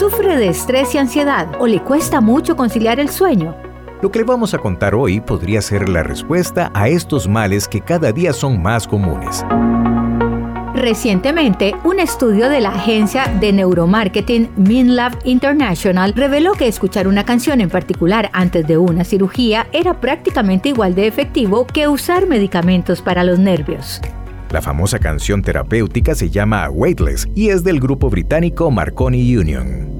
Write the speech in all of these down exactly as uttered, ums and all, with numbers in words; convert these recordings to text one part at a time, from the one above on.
¿Sufre de estrés y ansiedad o le cuesta mucho conciliar el sueño? Lo que le vamos a contar hoy podría ser la respuesta a estos males que cada día son más comunes. Recientemente, un estudio de la agencia de neuromarketing MinLab International reveló que escuchar una canción en particular antes de una cirugía era prácticamente igual de efectivo que usar medicamentos para los nervios. La famosa canción terapéutica se llama Weightless y es del grupo británico Marconi Union.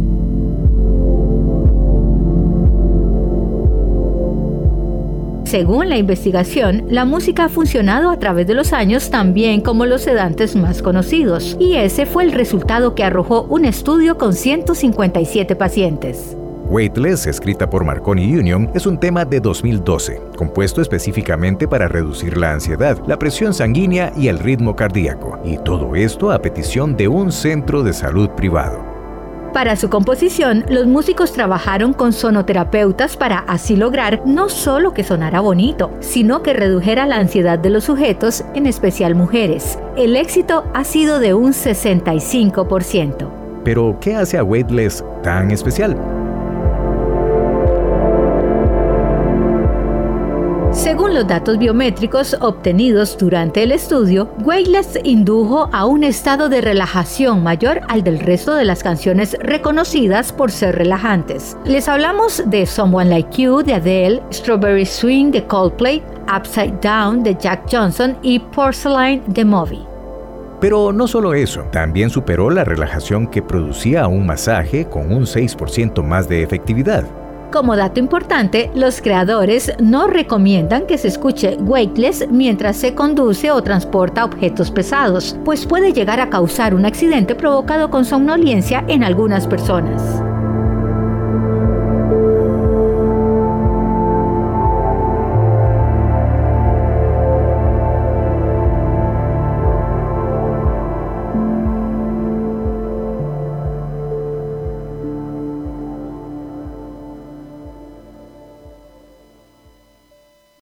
Según la investigación, la música ha funcionado a través de los años también como los sedantes más conocidos, y ese fue el resultado que arrojó un estudio con ciento cincuenta y siete pacientes. Weightless, escrita por Marconi Union, es un tema de dos mil doce, compuesto específicamente para reducir la ansiedad, la presión sanguínea y el ritmo cardíaco, y todo esto a petición de un centro de salud privado. Para su composición, los músicos trabajaron con sonoterapeutas para así lograr no solo que sonara bonito, sino que redujera la ansiedad de los sujetos, en especial mujeres. El éxito ha sido de un sesenta y cinco por ciento. Pero, ¿qué hace a Weightless tan especial? Según los datos biométricos obtenidos durante el estudio, Weightless indujo a un estado de relajación mayor al del resto de las canciones reconocidas por ser relajantes. Les hablamos de Someone Like You de Adele, Strawberry Swing de Coldplay, Upside Down de Jack Johnson y Porcelain de Moby. Pero no solo eso, también superó la relajación que producía un masaje con un seis por ciento más de efectividad. Como dato importante, los creadores no recomiendan que se escuche Weightless mientras se conduce o transporta objetos pesados, pues puede llegar a causar un accidente provocado con somnolencia en algunas personas.